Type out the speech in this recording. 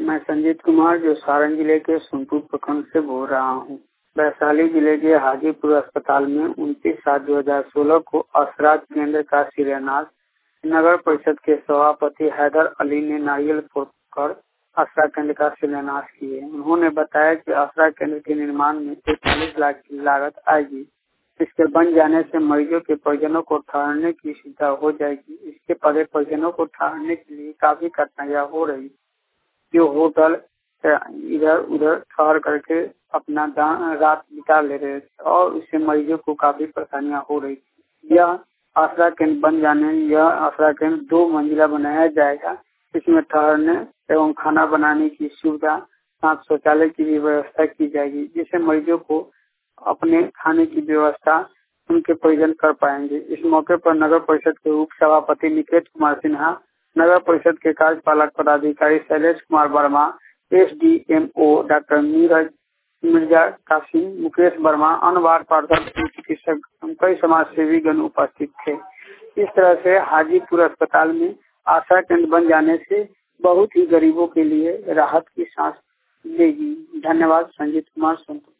मैं संजीत कुमार जो सारण जिले के सोनपुर प्रखंड से बोल रहा हूँ। वैशाली जिले के हाजीपुर अस्पताल में 29/7/2016 को असराज केंद्र का शिलान्यास नगर परिषद के सभापति हैदर अली ने नारियल फोड़कर आसरा केंद्र का शिलान्यास किए। उन्होंने बताया कि आसरा केंद्र के निर्माण में 43 लाख की लागत आएगी। इसके बन जाने से मरीजों के परिजनों को ठहरने की सुविधा हो जाएगी। इसके पहले परिजनों को ठहरने के लिए काफी कठिनाइयां हो रही, जो होटल इधर उधर ठहर करके अपना रात बिता ले रहे थे और इससे मरीजों को काफी परेशानियां हो रही थी। यह आसरा केंद्र बन जाने यह आसरा केंद्र 2 मंजिला बनाया जाएगा। इसमें ठहरने एवं खाना बनाने की सुविधा, साथ शौचालय की भी व्यवस्था की जाएगी, जिससे मरीजों को अपने खाने की व्यवस्था उनके परिजन कर पाएंगे। इस मौके पर नगर परिषद के उप सभापति निकेत कुमार सिन्हा, नगर परिषद के कार्यपालक पदाधिकारी शैलेश कुमार वर्मा, SDMO डॉक्टर नीरज मिर्जा कासिम, मुकेश वर्मा, अन्य वार्ड पार्षद, चिकित्सक, कई समाज सेवी गण उपस्थित थे। इस तरह से हाजीपुर अस्पताल में आशा केंद्र बन जाने से बहुत ही गरीबों के लिए राहत की सांस लेगी। धन्यवाद। संजीत कुमार सोनपुर।